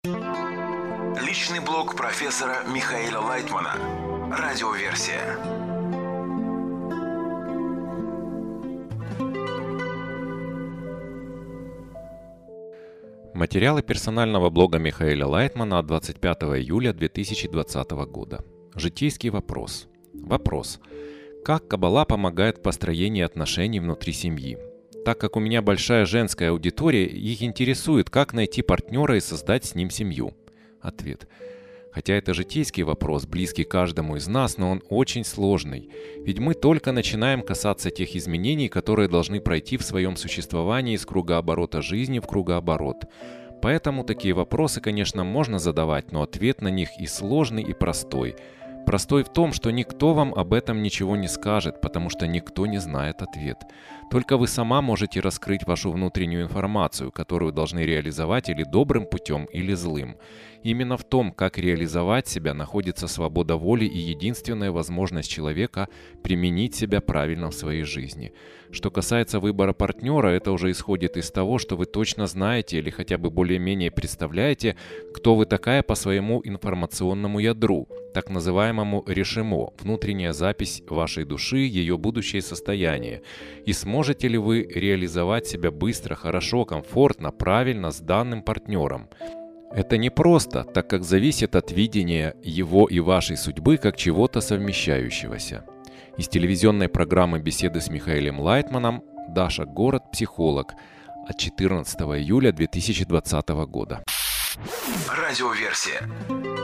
Личный блог профессора Михаила Лайтмана. Радиоверсия. Материалы персонального блога Михаила Лайтмана от 25 июля 2020 года. Житейский вопрос. Вопрос. Как Каббала помогает в построении отношений внутри семьи? Так как у меня большая женская аудитория, их интересует, как найти партнера и создать с ним семью. Ответ. Хотя это житейский вопрос, близкий каждому из нас, но он очень сложный. Ведь мы только начинаем касаться тех изменений, которые должны пройти в своем существовании из кругооборота жизни в кругооборот. Поэтому такие вопросы, конечно, можно задавать, но ответ на них и сложный, и простой. Простой в том, что никто вам об этом ничего не скажет, потому что никто не знает ответ. Только вы сама можете раскрыть вашу внутреннюю информацию, которую должны реализовать или добрым путем, или злым. Именно в том, как реализовать себя, находится свобода воли и единственная возможность человека применить себя правильно в своей жизни. Что касается выбора партнера, это уже исходит из того, что вы точно знаете или хотя бы более-менее представляете, кто вы такая по своему информационному ядру, так называемому решимо, внутренняя запись вашей души, ее будущее состояние. И сможете ли вы реализовать себя быстро, хорошо, комфортно, правильно с данным партнером? Это непросто, так как зависит от видения его и вашей судьбы как чего-то совмещающегося. Из телевизионной программы «Беседы с Михаилом Лайтманом» Даша Город, психолог, от 14 июля 2020 года. Радиоверсия.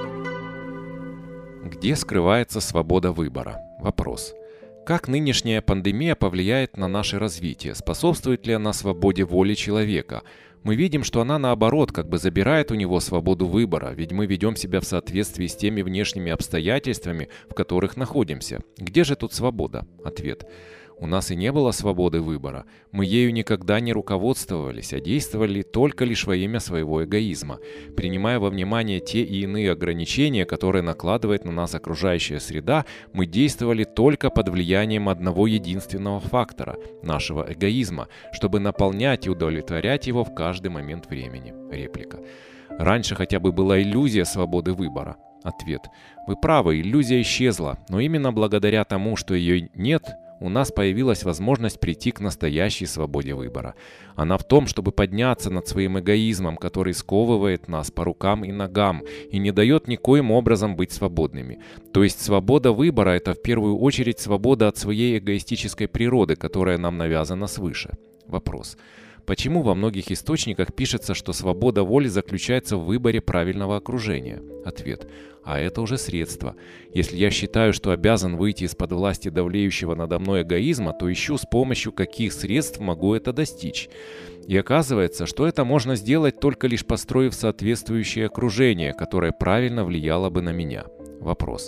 Где скрывается свобода выбора? Вопрос. Как нынешняя пандемия повлияет на наше развитие? Способствует ли она свободе воли человека? Мы видим, что она наоборот как бы забирает у него свободу выбора, ведь мы ведем себя в соответствии с теми внешними обстоятельствами, в которых находимся. Где же тут свобода? Ответ. У нас и не было свободы выбора. Мы ею никогда не руководствовались, а действовали только лишь во имя своего эгоизма, принимая во внимание те и иные ограничения, которые накладывает на нас окружающая среда, мы действовали только под влиянием одного единственного фактора – нашего эгоизма, чтобы наполнять и удовлетворять его в каждый момент времени. Реплика. Раньше хотя бы была иллюзия свободы выбора. Ответ. Вы правы, иллюзия исчезла, но именно благодаря тому, что ее нет, у нас появилась возможность прийти к настоящей свободе выбора. Она в том, чтобы подняться над своим эгоизмом, который сковывает нас по рукам и ногам и не дает никоим образом быть свободными. То есть свобода выбора – это в первую очередь свобода от своей эгоистической природы, которая нам навязана свыше. Вопрос. Почему во многих источниках пишется, что свобода воли заключается в выборе правильного окружения? Ответ. А это уже средство. Если я считаю, что обязан выйти из-под власти давлеющего надо мной эгоизма, то ищу, с помощью каких средств могу это достичь. И оказывается, что это можно сделать только лишь построив соответствующее окружение, которое правильно влияло бы на меня. Вопрос.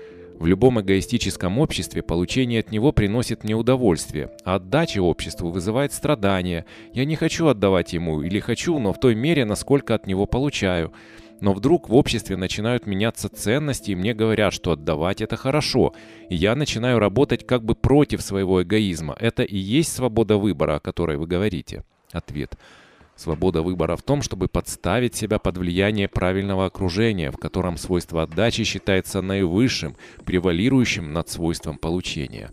В любом эгоистическом обществе получение от него приносит мне удовольствие, а отдача обществу вызывает страдания. Я не хочу отдавать ему или хочу, но в той мере, насколько от него получаю. Но вдруг в обществе начинают меняться ценности, и мне говорят, что отдавать это хорошо. И я начинаю работать как бы против своего эгоизма. Это и есть свобода выбора, о которой вы говорите? Ответ. Свобода выбора в том, чтобы подставить себя под влияние правильного окружения, в котором свойство отдачи считается наивысшим, превалирующим над свойством получения.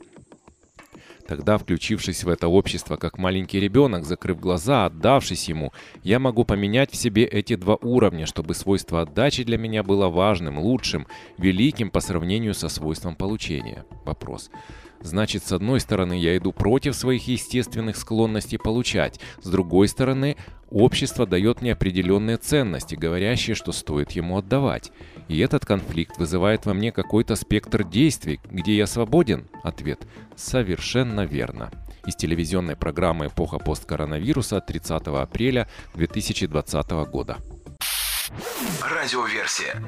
Тогда, включившись в это общество как маленький ребенок, закрыв глаза, отдавшись ему, я могу поменять в себе эти два уровня, чтобы свойство отдачи для меня было важным, лучшим, великим по сравнению со свойством получения. Вопрос. Значит, с одной стороны, я иду против своих естественных склонностей получать, с другой стороны, общество дает мне определенные ценности, говорящие, что стоит ему отдавать. И этот конфликт вызывает во мне какой-то спектр действий, где я свободен? Ответ. Совершенно верно. Из телевизионной программы «Эпоха посткоронавируса» от 30 апреля 2020 года. Радиоверсия.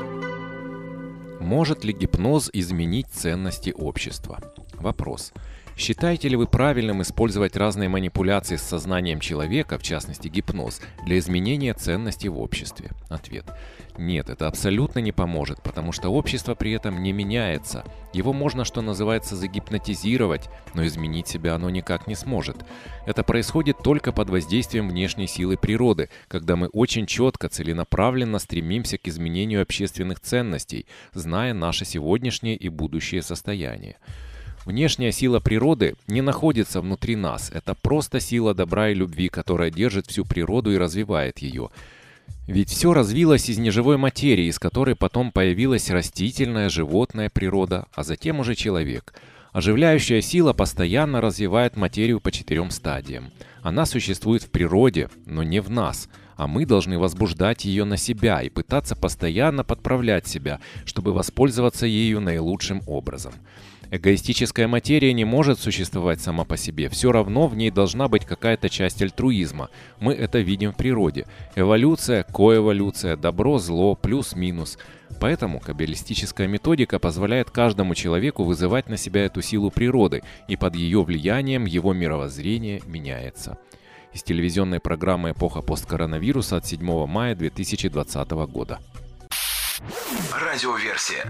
Может ли гипноз изменить ценности общества? Вопрос. Считаете ли вы правильным использовать разные манипуляции с сознанием человека, в частности гипноз, для изменения ценностей в обществе? Ответ. Нет, это абсолютно не поможет, потому что общество при этом не меняется. Его можно, что называется, загипнотизировать, но изменить себя оно никак не сможет. Это происходит только под воздействием внешней силы природы, когда мы очень четко, целенаправленно стремимся к изменению общественных ценностей, зная наше сегодняшнее и будущее состояние. Внешняя сила природы не находится внутри нас. Это просто сила добра и любви, которая держит всю природу и развивает ее. Ведь все развилось из неживой материи, из которой потом появилась растительная, животная природа, а затем уже человек. Оживляющая сила постоянно развивает материю по 4 стадиям. Она существует в природе, но не в нас. А мы должны возбуждать ее на себя и пытаться постоянно подправлять себя, чтобы воспользоваться ею наилучшим образом. Эгоистическая материя не может существовать сама по себе. Все равно в ней должна быть какая-то часть альтруизма. Мы это видим в природе. Эволюция, коэволюция, добро, зло, плюс-минус. Поэтому каббалистическая методика позволяет каждому человеку вызывать на себя эту силу природы, и под ее влиянием его мировоззрение меняется. Из телевизионной программы «Эпоха посткоронавируса» от 7 мая 2020 года. Радиоверсия.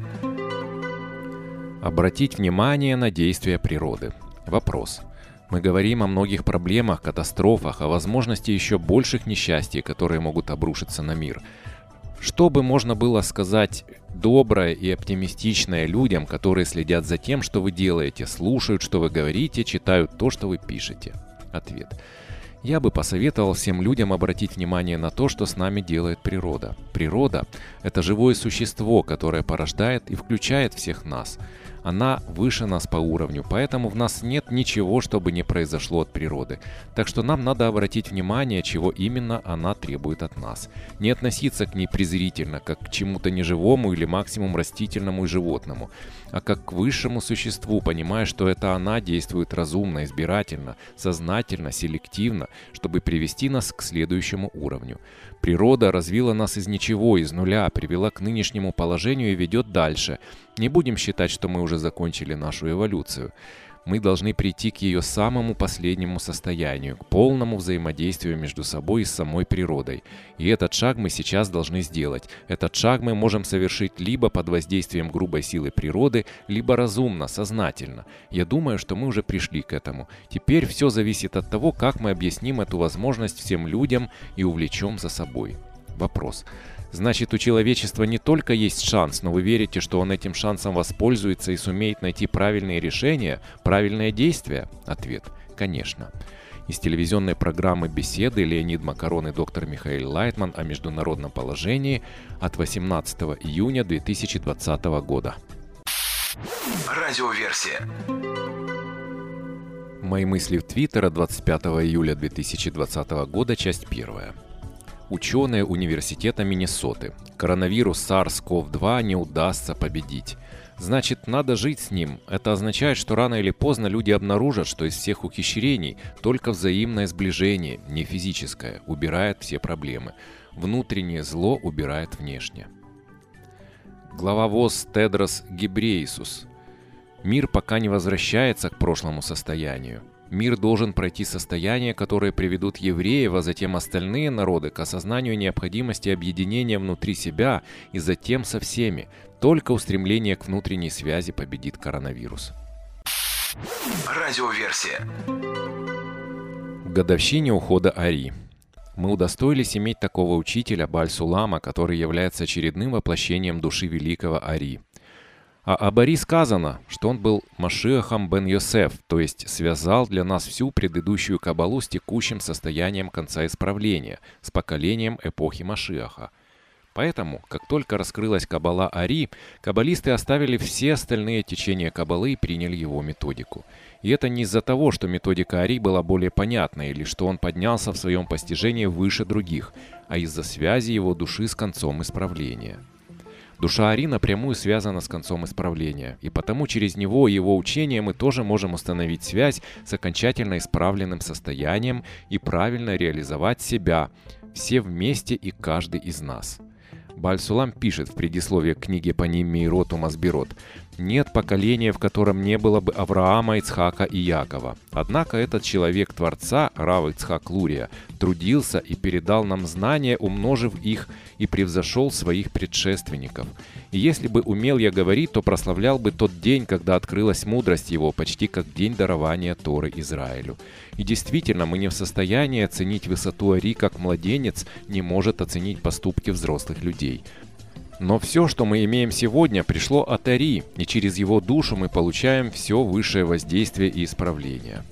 Обратить внимание на действия природы. Вопрос. Мы говорим о многих проблемах, катастрофах, о возможности еще больших несчастий, которые могут обрушиться на мир. Что бы можно было сказать доброе и оптимистичное людям, которые следят за тем, что вы делаете, слушают, что вы говорите, читают то, что вы пишете? Ответ. Я бы посоветовал всем людям обратить внимание на то, что с нами делает природа. Природа – это живое существо, которое порождает и включает всех нас. Она выше нас по уровню, поэтому в нас нет ничего, что бы не произошло от природы. Так что нам надо обратить внимание, чего именно она требует от нас. Не относиться к ней презрительно, как к чему-то неживому или максимум растительному и животному, а как к высшему существу, понимая, что это она действует разумно, избирательно, сознательно, селективно, чтобы привести нас к следующему уровню. Природа развила нас из ничего, из нуля, привела к нынешнему положению и ведет дальше. Не будем считать, что мы уже закончили нашу эволюцию. Мы должны прийти к ее самому последнему состоянию, к полному взаимодействию между собой и самой природой. И этот шаг мы сейчас должны сделать. Этот шаг мы можем совершить либо под воздействием грубой силы природы, либо разумно, сознательно. Я думаю, что мы уже пришли к этому. Теперь все зависит от того, как мы объясним эту возможность всем людям и увлечем за собой. Вопрос. Значит, у человечества не только есть шанс, но вы верите, что он этим шансом воспользуется и сумеет найти правильные решения, правильные действия? Ответ. Конечно. Из телевизионной программы «Беседы» Леонид Макарон и доктор Михаил Лайтман о международном положении от 18 июня 2020 года. Радиоверсия. Мои мысли в Твиттер от 25 июля 2020 года, часть 1. Ученые университета Миннесоты. Коронавирус SARS-CoV-2 не удастся победить. Значит, надо жить с ним. Это означает, что рано или поздно люди обнаружат, что из всех ухищрений только взаимное сближение, не физическое, убирает все проблемы. Внутреннее зло убирает внешнее. Глава ВОЗ Тедрос Гебрейесус. Мир пока не возвращается к прошлому состоянию. Мир должен пройти состояния, которые приведут евреев, а затем остальные народы к осознанию необходимости объединения внутри себя и затем со всеми. Только устремление к внутренней связи победит коронавирус. Радиоверсия. К годовщине ухода Ари. Мы удостоились иметь такого учителя Бааль-Сулама, который является очередным воплощением души великого Ари. А об Ари сказано, что он был Машиахом бен Йосеф, то есть связал для нас всю предыдущую каббалу с текущим состоянием конца исправления, с поколением эпохи Машиаха. Поэтому, как только раскрылась каббала Ари, каббалисты оставили все остальные течения каббалы и приняли его методику. И это не из-за того, что методика Ари была более понятна или что он поднялся в своем постижении выше других, а из-за связи его души с концом исправления. Душа Ари напрямую связана с концом исправления, и потому через него и его учение мы тоже можем установить связь с окончательно исправленным состоянием и правильно реализовать себя, все вместе и каждый из нас. Бааль-Сулам пишет в предисловии к книге по ним Мейрот Умасбирот: Нет поколения, в котором не было бы Авраама, Ицхака и Якова. Однако этот человек Творца, Рав Ицхак Лурия, трудился и передал нам знания, умножив их, и превзошел своих предшественников. И если бы умел я говорить, то прославлял бы тот день, когда открылась мудрость его, почти как день дарования Торы Израилю. И действительно, мы не в состоянии оценить высоту Ари, как младенец не может оценить поступки взрослых людей. Но все, что мы имеем сегодня, пришло от Ари, и через его душу мы получаем все высшее воздействие и исправление.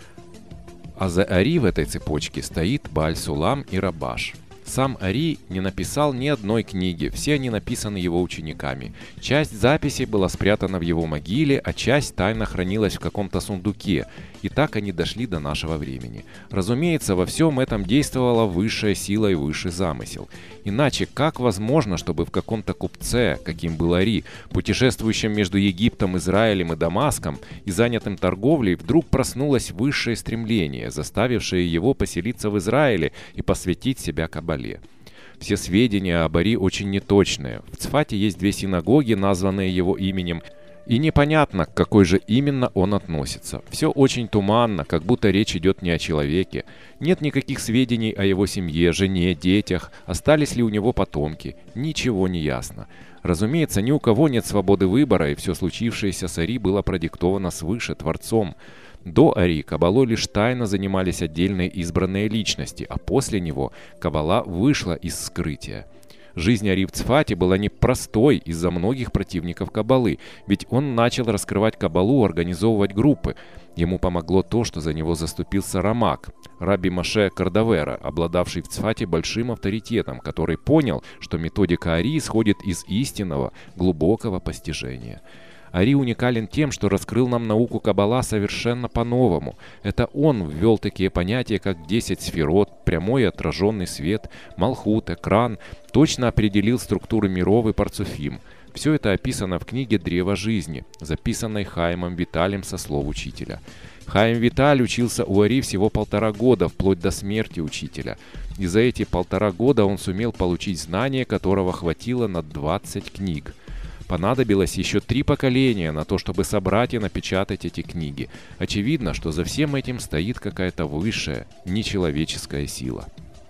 А за Ари в этой цепочке стоит Бааль-Сулам и Рабаш. Сам Ари не написал ни одной книги, все они написаны его учениками. Часть записей была спрятана в его могиле, а часть тайно хранилась в каком-то сундуке. И так они дошли до нашего времени. Разумеется, во всем этом действовала высшая сила и высший замысел. Иначе как возможно, чтобы в каком-то купце, каким был Ари, путешествующем между Египтом, Израилем и Дамаском и занятым торговлей, вдруг проснулось высшее стремление, заставившее его поселиться в Израиле и посвятить себя Кабале? Все сведения об Ари очень неточные. В Цфате есть 2 синагоги, названные его именем, и непонятно, к какой же именно он относится. Все очень туманно, как будто речь идет не о человеке. Нет никаких сведений о его семье, жене, детях, остались ли у него потомки. Ничего не ясно. Разумеется, ни у кого нет свободы выбора, и все случившееся с Ари было продиктовано свыше, Творцом. До Ари Кабалой лишь тайно занимались отдельные избранные личности, а после него Кабала вышла из скрытия. Жизнь Ари в Цфате была непростой из-за многих противников Кабалы, ведь он начал раскрывать Кабалу, организовывать группы. Ему помогло то, что за него заступился Рамак, Раби Моше Кардавера, обладавший в Цфате большим авторитетом, который понял, что методика Ари исходит из истинного, глубокого постижения. Ари уникален тем, что раскрыл нам науку Каббала совершенно по-новому. Это он ввел такие понятия, как 10 сферот, прямой и отраженный свет, малхут, экран, точно определил структуры миров и парцуфим. Все это описано в книге «Древо жизни», записанной Хаимом Виталем со слов учителя. Хаим Виталь учился у Ари всего 1,5 года, вплоть до смерти учителя. И за эти 1,5 года он сумел получить знания, которого хватило на 20 книг. Понадобилось еще 3 поколения на то, чтобы собрать и напечатать эти книги. Очевидно, что за всем этим стоит какая-то высшая, нечеловеческая сила.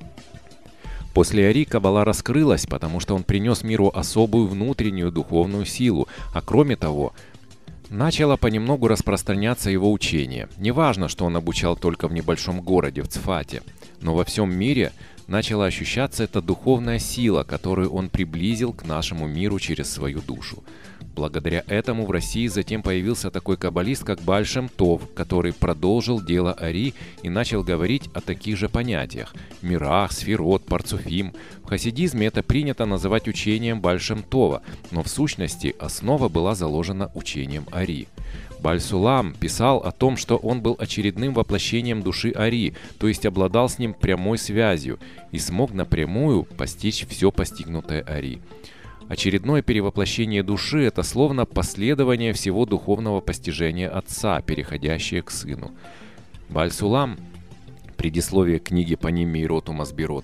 После Ари Каббала раскрылась, потому что он принес миру особую внутреннюю духовную силу, а кроме того, начало понемногу распространяться его учение. Неважно, что он обучал только в небольшом городе, в Цфате, но во всем мире начала ощущаться эта духовная сила, которую он приблизил к нашему миру через свою душу. Благодаря этому в России затем появился такой каббалист, как Бааль Шем Тов, который продолжил дело Ари и начал говорить о таких же понятиях – мирах, сферот, парцуфим. В хасидизме это принято называть учением Бааль Шем Това, но в сущности основа была заложена учением Ари. Бааль-Сулам писал о том, что он был очередным воплощением души Ари, то есть обладал с ним прямой связью и смог напрямую постичь все постигнутое Ари. Очередное перевоплощение души – это словно последование всего духовного постижения Отца, переходящее к Сыну. Бааль-Сулам, предисловие книги «Паним Меирот Умасбирот».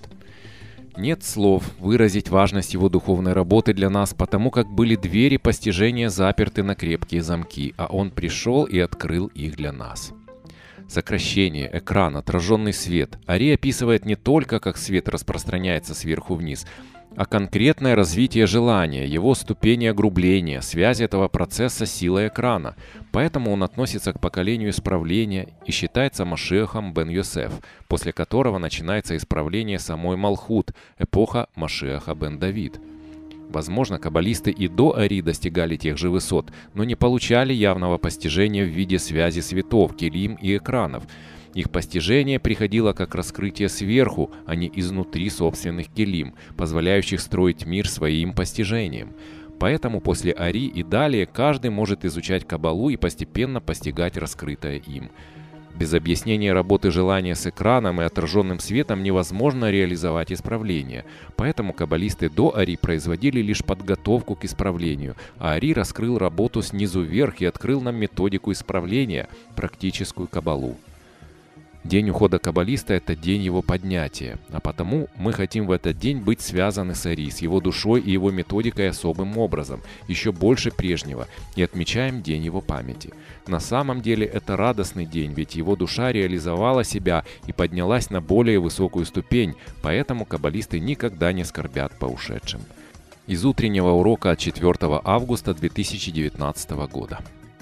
Нет слов выразить важность его духовной работы для нас, потому как были двери постижения заперты на крепкие замки, а он пришел и открыл их для нас. Сокращение, экран, отраженный свет. Ари описывает не только, как свет распространяется сверху вниз, а конкретное развитие желания, его ступени огрубления, связь этого процесса с силой экрана. Поэтому он относится к поколению исправления и считается Машиахом бен Йосеф, после которого начинается исправление самой Малхут, эпоха Машиаха бен Давид. Возможно, каббалисты и до Ари достигали тех же высот, но не получали явного постижения в виде связи светов, келим и экранов. Их постижение приходило как раскрытие сверху, а не изнутри собственных келим, позволяющих строить мир своим постижением. Поэтому после Ари и далее каждый может изучать Каббалу и постепенно постигать раскрытое им. Без объяснения работы желания с экраном и отраженным светом невозможно реализовать исправление. Поэтому каббалисты до Ари производили лишь подготовку к исправлению, а Ари раскрыл работу снизу вверх и открыл нам методику исправления, практическую Каббалу. День ухода каббалиста – это день его поднятия, а потому мы хотим в этот день быть связаны с Ари, с его душой и его методикой особым образом, еще больше прежнего, и отмечаем день его памяти. На самом деле это радостный день, ведь его душа реализовала себя и поднялась на более высокую ступень, поэтому каббалисты никогда не скорбят по ушедшим. Из утреннего урока от 4 августа 2019 года.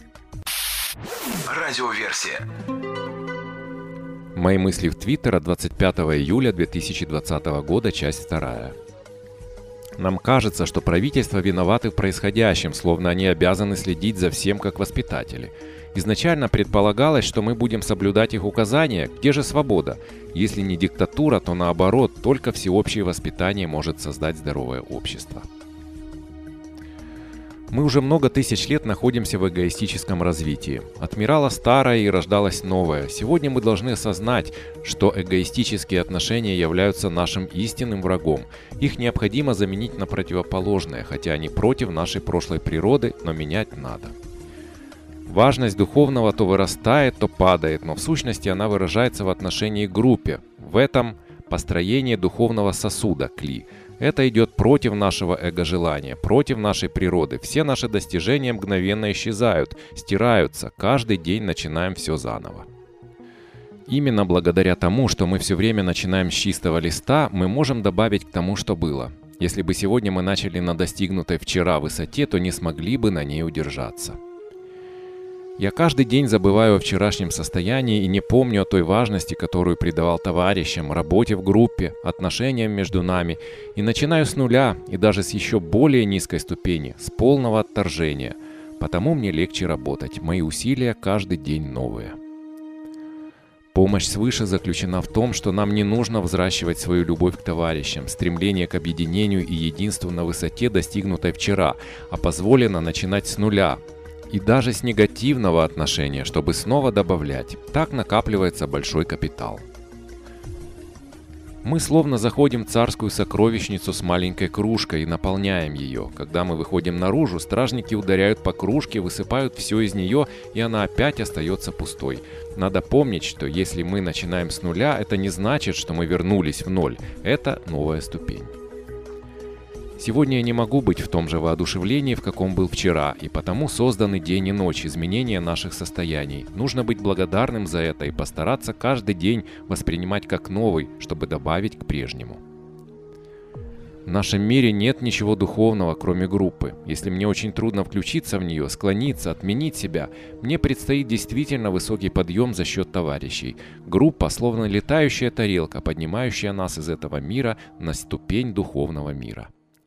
Радиоверсия. Мои мысли в Твиттер от 25 июля 2020 года, часть 2. Нам кажется, что правительства виноваты в происходящем, словно они обязаны следить за всем как воспитатели. Изначально предполагалось, что мы будем соблюдать их указания. Где же свобода? Если не диктатура, то наоборот, только всеобщее воспитание может создать здоровое общество. Мы уже много тысяч лет находимся в эгоистическом развитии. Отмирало старое и рождалось новое. Сегодня мы должны осознать, что эгоистические отношения являются нашим истинным врагом. Их необходимо заменить на противоположное, хотя они против нашей прошлой природы, но менять надо. Важность духовного то вырастает, то падает, но в сущности она выражается в отношении к группе. В этом построение духовного сосуда, кли. Это идет против нашего эго-желания, против нашей природы. Все наши достижения мгновенно исчезают, стираются. Каждый день начинаем все заново. Именно благодаря тому, что мы все время начинаем с чистого листа, мы можем добавить к тому, что было. Если бы сегодня мы начали на достигнутой вчера высоте, то не смогли бы на ней удержаться. Я каждый день забываю о вчерашнем состоянии и не помню о той важности, которую придавал товарищам, работе в группе, отношениям между нами, и начинаю с нуля и даже с еще более низкой ступени, с полного отторжения. Потому мне легче работать, мои усилия каждый день новые. Помощь свыше заключена в том, что нам не нужно взращивать свою любовь к товарищам, стремление к объединению и единству на высоте, достигнутой вчера, а позволено начинать с нуля. И даже с негативного отношения, чтобы снова добавлять. Так накапливается большой капитал. Мы словно заходим в царскую сокровищницу с маленькой кружкой и наполняем ее. Когда мы выходим наружу, стражники ударяют по кружке, высыпают все из нее, и она опять остается пустой. Надо помнить, что если мы начинаем с нуля, это не значит, что мы вернулись в ноль. Это новая ступень. Сегодня я не могу быть в том же воодушевлении, в каком был вчера, и потому созданы день и ночь, изменения наших состояний. Нужно быть благодарным за это и постараться каждый день воспринимать как новый, чтобы добавить к прежнему. В нашем мире нет ничего духовного, кроме группы. Если мне очень трудно включиться в нее, склониться, отменить себя, мне предстоит действительно высокий подъем за счет товарищей. Группа, словно летающая тарелка, поднимающая нас из этого мира на ступень духовного мира.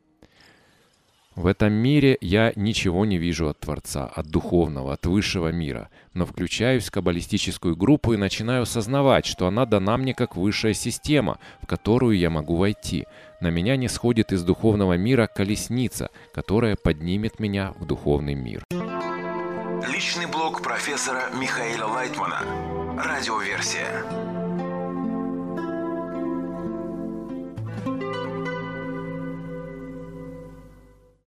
В этом мире я ничего не вижу от Творца, от духовного, от высшего мира, но включаюсь в каббалистическую группу и начинаю осознавать, что она дана мне как высшая система, в которую я могу войти. На меня не сходит из духовного мира колесница, которая поднимет меня в духовный мир. Личный блог профессора Михаила Лайтмана. Радиоверсия.